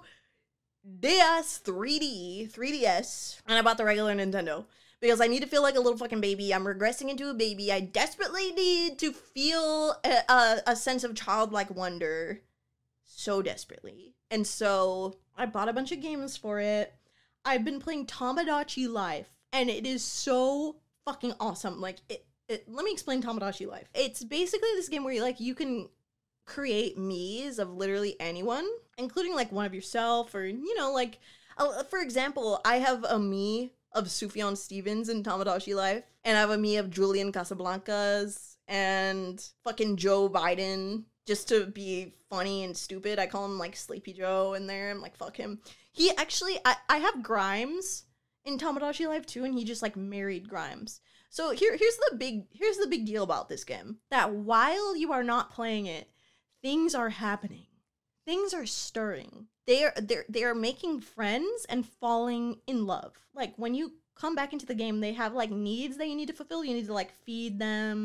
D S three D, three D S, and I bought the regular Nintendo. Because I need to feel like a little fucking baby. I'm regressing into a baby. I desperately need to feel a, a, a sense of childlike wonder. So desperately. And so, I bought a bunch of games for it. I've been playing Tomodachi Life, and it is so fucking awesome. Like, it, it let me explain Tomodachi Life. It's basically this game where, you, like, you can create me's of literally anyone, including, like, one of yourself, or, you know, like, uh, for example, I have a me of Sufjan Stevens in Tomodachi Life, and I have a me of Julian Casablancas, and fucking Joe Biden, just to be funny and stupid. I call him, like, Sleepy Joe in there. I'm like, fuck him. He actually, I, I have Grimes in Tomodachi Life too, and he just, like, married Grimes. So here, here's the big, here's the big deal about this game. That while you are not playing it, things are happening. Things are stirring. They are they're they are making friends and falling in love. Like, when you come back into the game, they have, like, needs that you need to fulfill. You need to, like, feed them.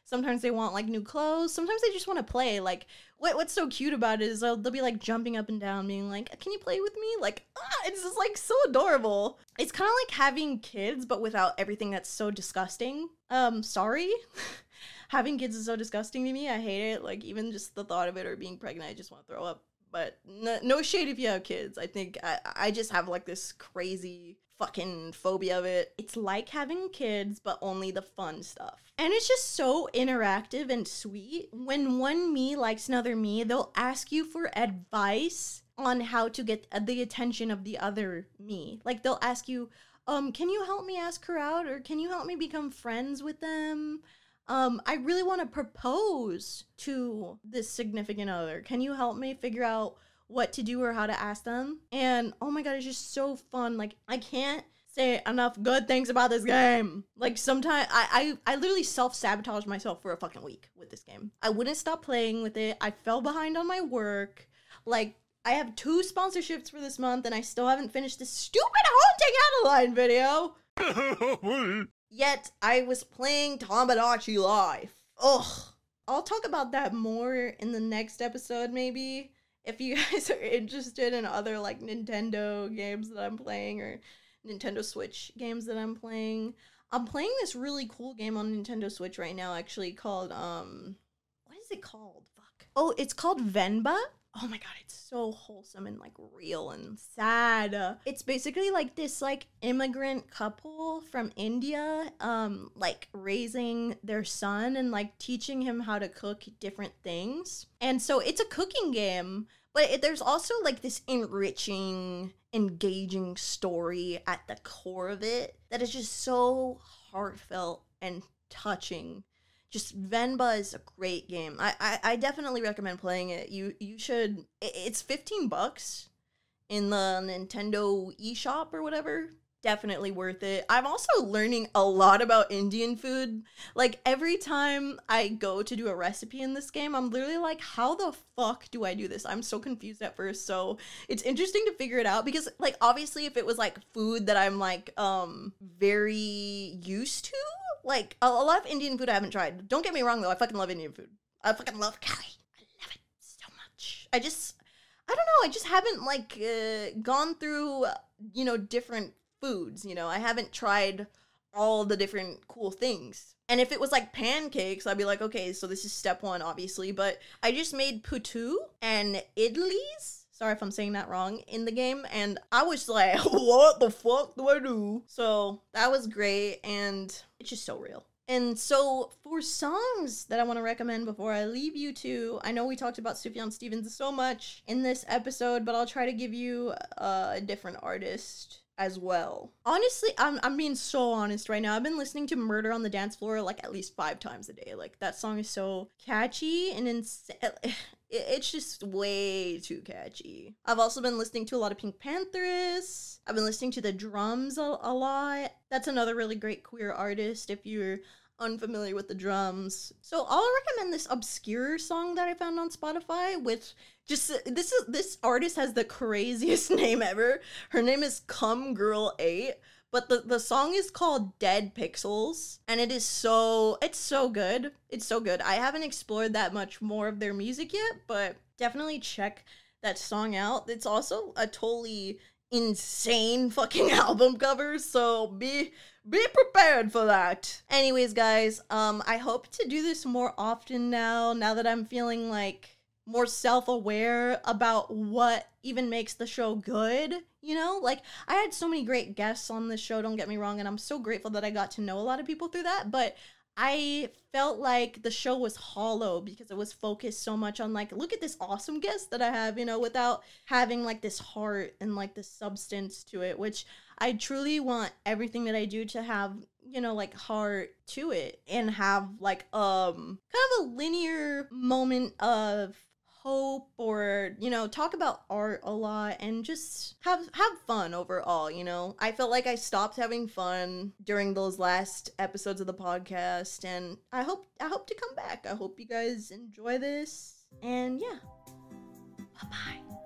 Sometimes they want like new clothes. Sometimes they just want to play. Like what what's so cute about it is they'll, they'll be like jumping up and down being like, can you play with me? Like, ah, it's just like so adorable. It's kind of like having kids but without everything that's so disgusting. Um, sorry. Having kids is so disgusting to me. I hate it. Like even just the thought of it or being pregnant, I just want to throw up. But no, no shade if you have kids. I think I, I just have like this crazy fucking phobia of it. It's like having kids, but only the fun stuff. And it's just so interactive and sweet. When one me likes another me, they'll ask you for advice on how to get the attention of the other me. Like they'll ask you, um, can you help me ask her out? Or can you help me become friends with them? Um, I really want to propose to this significant other. Can you help me figure out what to do or how to ask them? And oh my god, it's just so fun. Like I can't say enough good things about this game. Like sometimes I, I, I literally self-sabotage myself for a fucking week with this game. I wouldn't stop playing with it. I fell behind on my work. Like I have two sponsorships for this month and I still haven't finished this stupid Haunting Adeline video. Yet, I was playing Tamagotchi Life. Ugh. I'll talk about that more in the next episode, maybe. If you guys are interested in other, like, Nintendo games that I'm playing, or Nintendo Switch games that I'm playing. I'm playing this really cool game on Nintendo Switch right now, actually, called, um... what is it called? Fuck. Oh, it's called Venba? Oh my god, it's so wholesome and, like, real and sad. It's basically, like, this, like, immigrant couple from India, um, like, raising their son and, like, teaching him how to cook different things. And so it's a cooking game, but it, there's also, like, this enriching, engaging story at the core of it that is just so heartfelt and touching. Just Venba is a great game. I, I, I definitely recommend playing it. You you should. It's fifteen bucks in the Nintendo eShop or whatever. Definitely worth it. I'm also learning a lot about Indian food. Like every time I go to do a recipe in this game, I'm literally like, how the fuck do I do this? I'm so confused at first. So it's interesting to figure it out because like obviously if it was like food that I'm like um very used to, like a, a lot of Indian food I haven't tried. Don't get me wrong though, I fucking love Indian food. I fucking love curry. I love it so much. I just, I don't know, I just haven't like uh, gone through, you know, different foods, you know, I haven't tried all the different cool things. And if it was like pancakes, I'd be like, okay, so this is step one, obviously. But I just made putu and idlis. Sorry if I'm saying that wrong in the game. And I was like, what the fuck do I do? So that was great. And it's just so real. And so for songs that I want to recommend before I leave you two, I know we talked about Sufjan Stevens so much in this episode, but I'll try to give you uh, a different artist as well. Honestly, I'm I'm being so honest right now. I've been listening to Murder on the Dance Floor like at least five times a day. Like that song is so catchy and ins- it's just way too catchy. I've also been listening to a lot of Pink Panthers. I've been listening to The Drums a, a lot. That's another really great queer artist if you're unfamiliar with The Drums. So I'll recommend this obscure song that I found on Spotify with just this is this artist has the craziest name ever. Her name is Cum Girl eight, but the, the song is called Dead Pixels, and it is so it's so good. It's so good. I haven't explored that much more of their music yet, but definitely check that song out. It's also a totally insane fucking album cover, so be be prepared for that. Anyways, guys, um I hope to do this more often now now that I'm feeling like more self-aware about what even makes the show good, you know? Like, I had so many great guests on this show, don't get me wrong, and I'm so grateful that I got to know a lot of people through that, but I felt like the show was hollow because it was focused so much on, like, look at this awesome guest that I have, you know, without having, like, this heart and, like, this substance to it, which I truly want everything that I do to have, you know, like, heart to it and have, like, um, kind of a linear moment of hope or, you know, talk about art a lot and just have have fun overall, you know. I felt like I stopped having fun during those last episodes of the podcast, and I hope I hope to come back. I hope you guys enjoy this, and yeah, bye-bye.